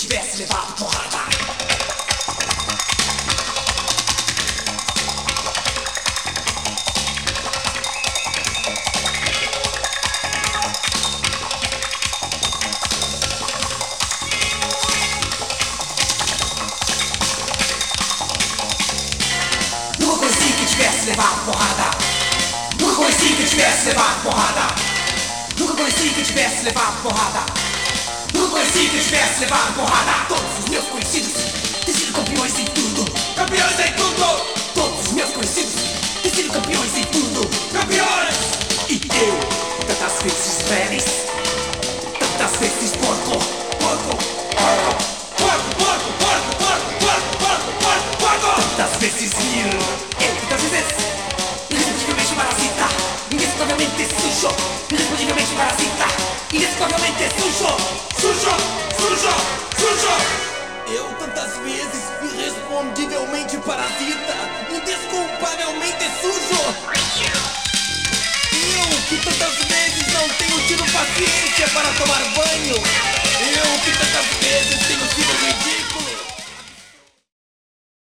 tivesse levado porrada. Nunca conheci que tivesse levado porrada. Nunca conheci que tivesse levado porrada. Nunca conheci que tivesse levado porrada. Nunca conheci que tivesse levado porrada. Todos os meus conhecidos têm sido campeões em tudo. Campeões em tudo. Todos os meus conhecidos têm sido campeões em tudo. Campeões! E eu, tantas vezes feliz, tantas vezes porco. Porco, porco, porco, porco, porco, porco, porco, porco, porco, porco. Tantas vezes mil, eu tantas vezes irresponsivelmente parasita, indesculpavelmente sujo, irresponsivelmente parasita, indesculpavelmente sujo, sujo, sujo, sujo. Eu tantas vezes irrespondivelmente parasita, indesculpavelmente sujo. Eu que tantas vezes não tenho tido paciência para tomar banho.